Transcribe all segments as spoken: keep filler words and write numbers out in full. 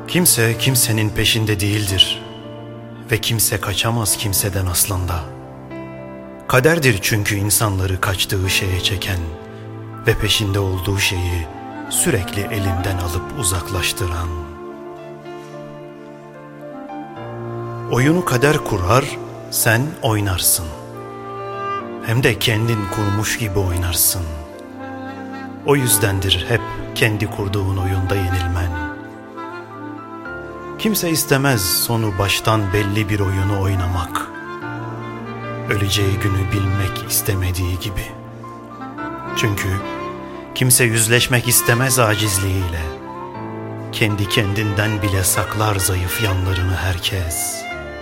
Kimse kimsenin peşinde değildir ve kimse kaçamaz kimseden aslında. Kaderdir çünkü insanları kaçtığı şeye çeken ve peşinde olduğu şeyi sürekli elinden alıp uzaklaştıran. Oyunu kader kurar, sen oynarsın. Hem de kendin kurmuş gibi oynarsın. O yüzdendir hep kendi kurduğun oyunda yenilmen. Kimse istemez sonu baştan belli bir oyunu oynamak. Öleceği günü bilmek istemediği gibi. Çünkü kimse yüzleşmek istemez acizliğiyle. Kendi kendinden bile saklar zayıf yanlarını herkes.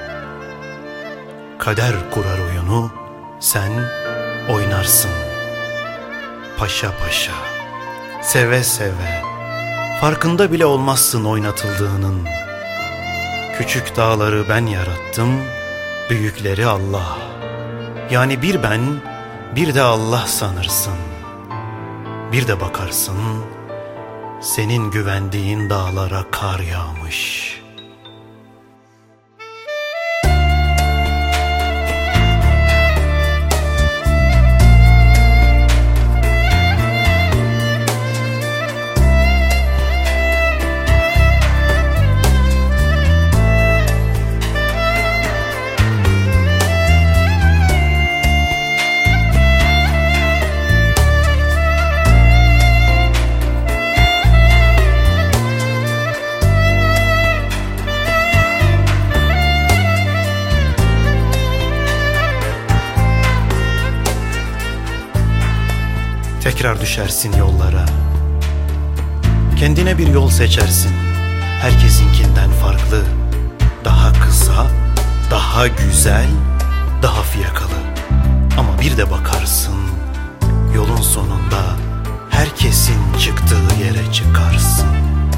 Kader kurar oyunu, sen oynarsın. Paşa paşa, seve seve, farkında bile olmazsın oynatıldığının. Küçük dağları ben yarattım, büyükleri Allah. Yani bir ben, bir de Allah sanırsın. Bir de bakarsın, senin güvendiğin dağlara kar yağmış. Tekrar düşersin yollara. Kendine bir yol seçersin. Herkesinkinden farklı. Daha kısa, daha güzel, daha fiyakalı. Ama bir de bakarsın, yolun sonunda herkesin çıktığı yere çıkarsın.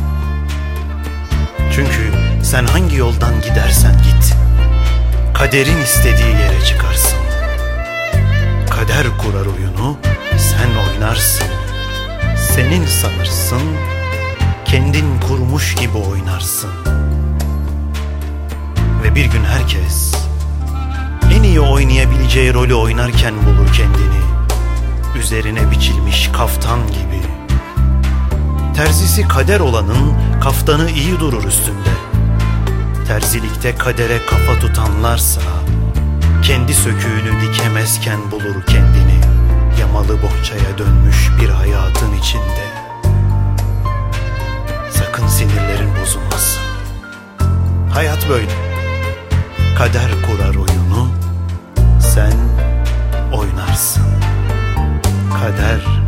Çünkü sen hangi yoldan gidersen git, kaderin istediği yere çıkarsın. Kader kurar oyunu, sen oynarsın. Senin sanırsın, kendin kurmuş gibi oynarsın. Ve bir gün herkes en iyi oynayabileceği rolü oynarken bulur kendini. Üzerine biçilmiş kaftan gibi. Terzisi kader olanın kaftanı iyi durur üstünde. Terzilikte kadere kafa tutanlarsa kendi söküğünü dikemezken bulur kendini. Yamalı bohçaya dönmüş bir hayatın içinde. Sakın sinirlerin bozulmasın. Hayat böyle. Kader kurar oyunu, sen oynarsın. Kader